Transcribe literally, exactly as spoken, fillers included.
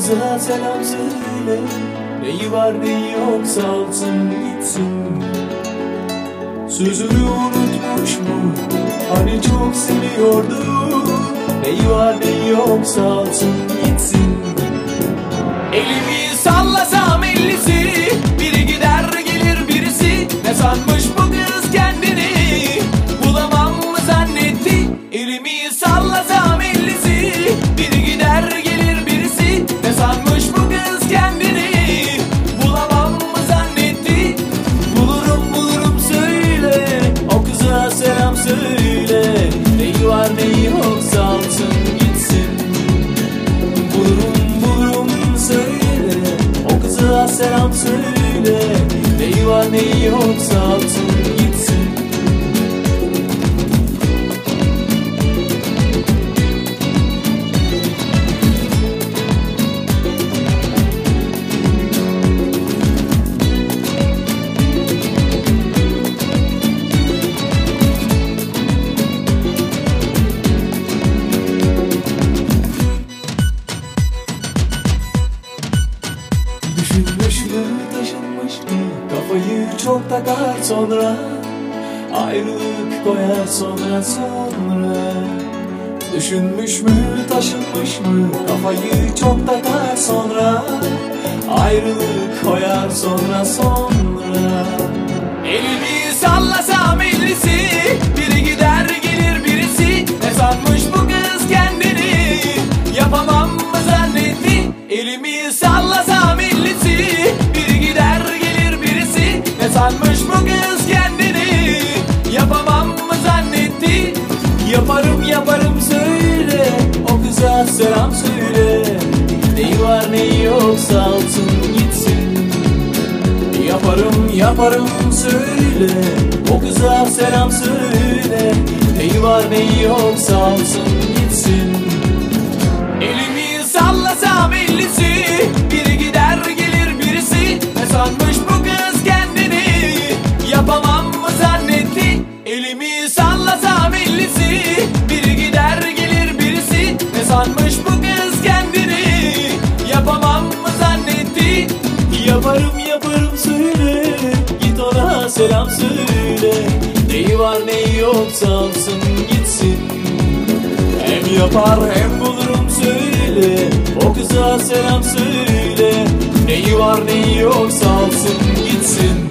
kıza selam söyle. Neyi var neyi yok salsın gitsin. Sözünü unutmuş mu? Hani çok seviyordu. Neyi var neyi yok salsın gitsin. Elimi sallasam ellisi, biri gider gelir birisi. Ne sanmış bu kız kendini, bulamam mı zannetti. Elimi sallasam ellisi, biri gider gelir birisi. Ne sanmış bu kız kendini, bulamam mı zannetti. Bulurum bulurum söyle, o kıza selam söyle. Neyi var neyi yok salsın gitsin. Bulurum bulurum söyle, o kıza selam söyle. Neyi var neyi yok salsın gitsin. Düşünmüş mü, taşınmış mı? Kafayı çok takar sonra, ayrılık koyar sonra sonra. Düşünmüş mü, taşınmış mı? Kafayı çok takar sonra, ayrılık koyar sonra sonra. Elimi sallasam ellisi, biri gider gelir birisi. Ne sanmış bu kız kendini, yapamam mı zannetti. Elimi sallasam ellisi, biri gider gelir birisi. Ne sanmış bu kız kendini, yapamam mı zannetti. Yaparım yaparım söyle, o kıza selam söyle. Neyi var neyi yok salsın gitsin. Yaparım yaparım söyle, o kıza selam söyle. Neyi var neyi yok salsın gitsin. Elimi sallasam ellisi, biri gider gelir birisi. Ne sanmış bu kız kendini, yapamam mı zannetti. Elimi sallasam ellisi, biri gider gelir birisi. Ne sanmış bu kız kendini, yapamam mı zannetti. Yaparım yaparım söyle, git ona selam söyle. Neyi var neyi yok salsın gitsin. Hem yapar hem bulurum söyle, o kıza selam söyle. Neyi var neyi yok salsın gitsin.